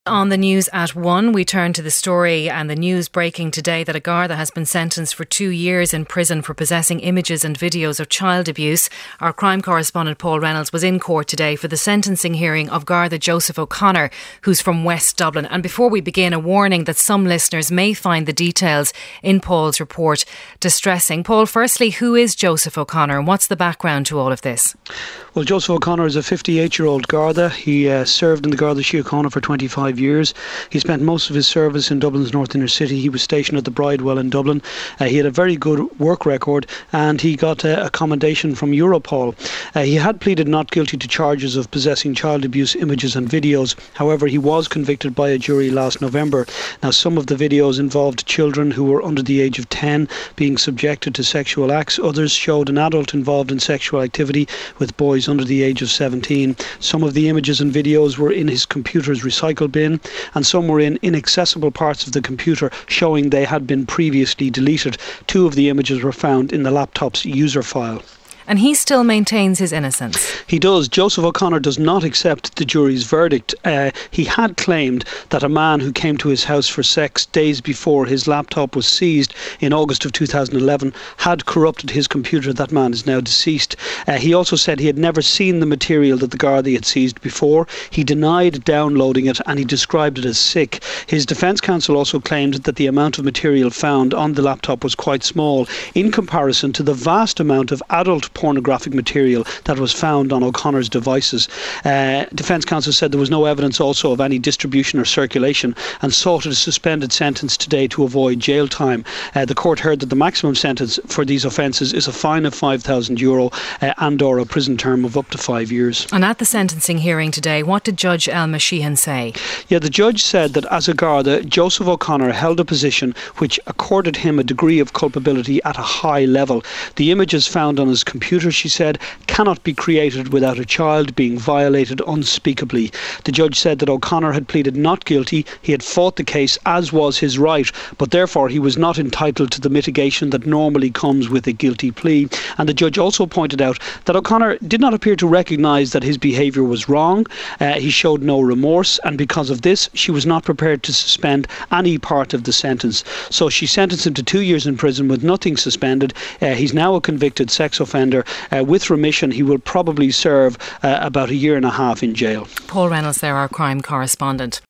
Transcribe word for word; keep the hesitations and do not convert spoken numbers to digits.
On the news at one, we turn to the story and the news breaking today that a Garda has been sentenced for two years in prison for possessing images and videos of child abuse. Our crime correspondent Paul Reynolds was in court today for the sentencing hearing of Garda Joseph O'Connor, who's from West Dublin. And before we begin, a warning that some listeners may find the details in Paul's report distressing. Paul, firstly, who is Joseph O'Connor and what's the background to all of this? Well, Joseph O'Connor is a fifty-eight-year-old Garda. He uh, served in the Garda Síochána for twenty-five years. He spent most of his service in Dublin's North Inner City. He was stationed at the Bridewell in Dublin. Uh, he had a very good work record and he got uh, a commendation from Europol. Uh, he had pleaded not guilty to charges of possessing child abuse images and videos. However, he was convicted by a jury last November. Now, some of the videos involved children who were under the age of ten being subjected to sexual acts. Others showed an adult involved in sexual activity with boys under the age of seventeen. Some of the images and videos were in his computer's recycle bin, and some were in inaccessible parts of the computer showing they had been previously deleted. Two of the images were found in the laptop's user file. And he still maintains his innocence. He does. Joseph O'Connor does not accept the jury's verdict. Uh, he had claimed that a man who came to his house for sex days before his laptop was seized in August of two thousand eleven had corrupted his computer. That man is now deceased. Uh, he also said he had never seen the material that the Garda had seized before. He denied downloading it and he described it as sick. His defence counsel also claimed that the amount of material found on the laptop was quite small in comparison to the vast amount of adult pornographic material that was found on O'Connor's devices. Uh, Defence counsel said there was no evidence also of any distribution or circulation and sought a suspended sentence today to avoid jail time. Uh, the court heard that the maximum sentence for these offences is a fine of five thousand euro uh, and or a prison term of up to five years. And at the sentencing hearing today, what did Judge Elma Sheehan say? Yeah, the judge said that as a Garda, Joseph O'Connor held a position which accorded him a degree of culpability at a high level. The images found on his computer Computer, she said, cannot be created without a child being violated unspeakably. The judge said that O'Connor had pleaded not guilty. He had fought the case, as was his right, but therefore he was not entitled to the mitigation that normally comes with a guilty plea. And the judge also pointed out that O'Connor did not appear to recognise that his behaviour was wrong. Uh, he showed no remorse, and because of this, she was not prepared to suspend any part of the sentence. So she sentenced him to two years in prison with nothing suspended. Uh, he's now a convicted sex offender. Uh, with remission, he will probably serve uh, about a year and a half in jail. Paul Reynolds there, our crime correspondent.